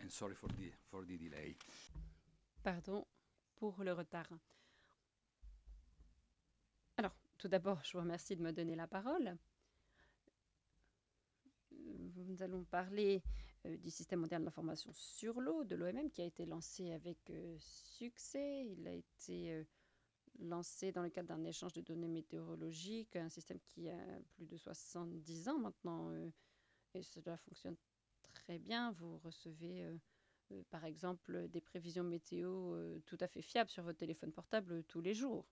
and sorry for the delay. Pardon pour le retard. Alors, tout d'abord, je vous remercie de me donner la parole. Nous allons parler du système mondial d'information sur l'eau de l'OMM qui a été lancé avec succès. Il a été lancé dans le cadre d'un échange de données météorologiques, un système qui a plus de 70 ans maintenant et cela fonctionne très bien. Vous recevez par exemple des prévisions météo tout à fait fiables sur votre téléphone portable tous les jours.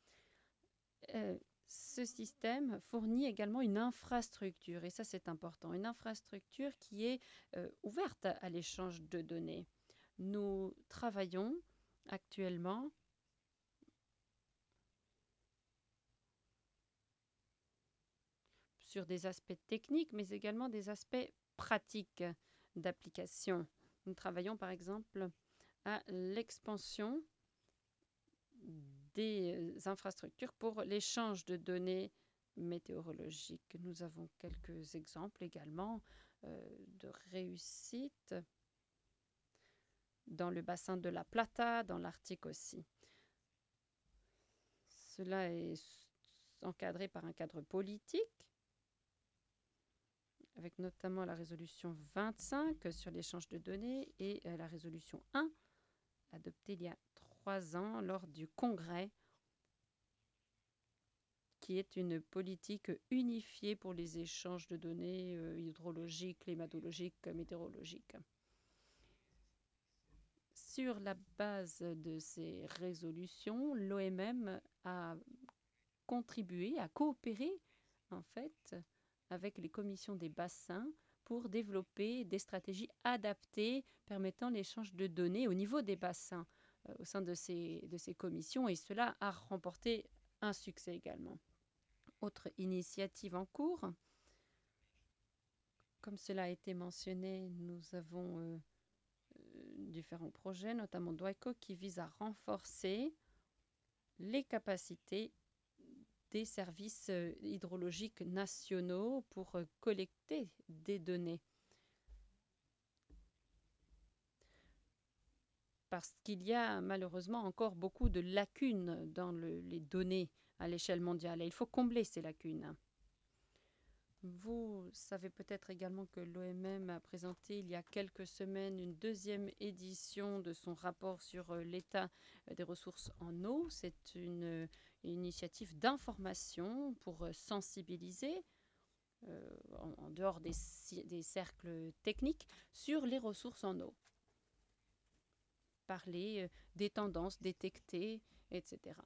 Ce système fournit également une infrastructure, et ça c'est important, une infrastructure qui est ouverte à l'échange de données. Nous travaillons actuellement sur des aspects techniques, mais également des aspects pratiques d'application. Nous travaillons par exemple à l'expansion des infrastructures pour l'échange de données météorologiques. Nous avons quelques exemples également de réussite dans le bassin de la Plata, dans l'Arctique aussi. Cela est encadré par un cadre politique, avec notamment la résolution 25 sur l'échange de données et la résolution 1 adoptée il y a 3 ans lors du Congrès, qui est une politique unifiée pour les échanges de données hydrologiques, climatologiques, météorologiques. Sur la base de ces résolutions, l'OMM a contribué, a coopéré en fait avec les commissions des bassins pour développer des stratégies adaptées permettant l'échange de données au niveau des bassins au sein de ces commissions, et cela a remporté un succès également. Autre initiative en cours, comme cela a été mentionné, nous avons différents projets, notamment DWICO, qui visent à renforcer les capacités des services hydrologiques nationaux pour collecter des données. Parce qu'il y a malheureusement encore beaucoup de lacunes dans les données à l'échelle mondiale et il faut combler ces lacunes. Vous savez peut-être également que l'OMM a présenté il y a quelques semaines une deuxième édition de son rapport sur l'état des ressources en eau. C'est une initiative d'information pour sensibiliser, en dehors des cercles techniques, sur les ressources en eau. Parler des tendances détectées, etc.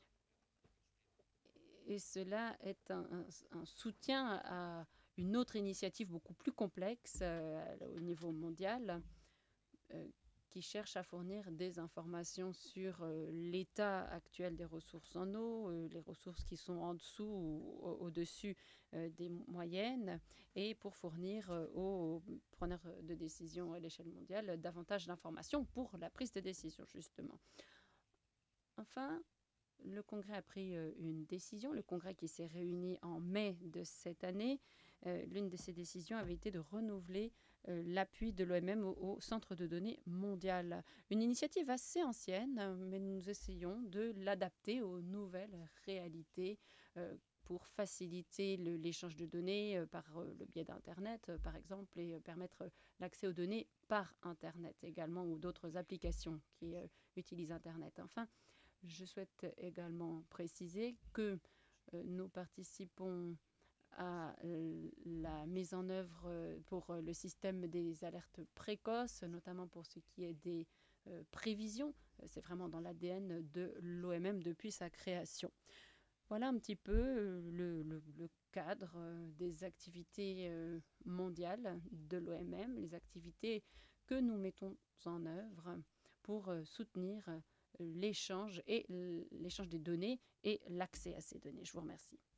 Et cela est un soutien à une autre initiative beaucoup plus complexe au niveau mondial qui cherche à fournir des informations sur l'état actuel des ressources en eau, les ressources qui sont en dessous ou au-dessus des moyennes, et pour fournir aux preneurs de décision à l'échelle mondiale davantage d'informations pour la prise de décision, justement. Enfin, le Congrès a pris une décision, le Congrès qui s'est réuni en mai de cette année. L'une de ces décisions avait été de renouveler l'appui de l'OMM au Centre de données mondial. Une initiative assez ancienne, mais nous essayons de l'adapter aux nouvelles réalités pour faciliter l'échange de données par le biais d'Internet, par exemple, et permettre l'accès aux données par Internet également, ou d'autres applications qui utilisent Internet. Enfin, je souhaite également préciser que nous participons à la mise en œuvre pour le système des alertes précoces, notamment pour ce qui est des prévisions. C'est vraiment dans l'ADN de l'OMM depuis sa création. Voilà un petit peu le cadre des activités mondiales de l'OMM, les activités que nous mettons en œuvre pour soutenir l'échange des données et l'accès à ces données. Je vous remercie.